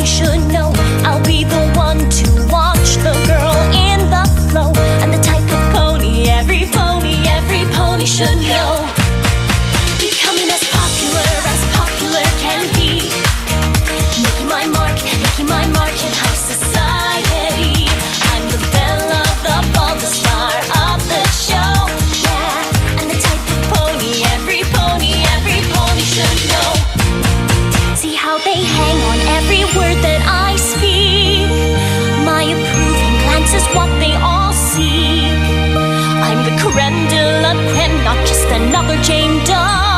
pony should know. I'll be the one to watch the girl in the flow. I'm the type of pony every pony should know. Becoming as popular can be. Making my mark in high society. I'm the belle of the ball, the star of the show. Yeah, I'm the type of pony every pony should know. See how they hang on every word that I speak. My approving glance is what they all seek. I'm the creme de la creme, not just another Jane Doe.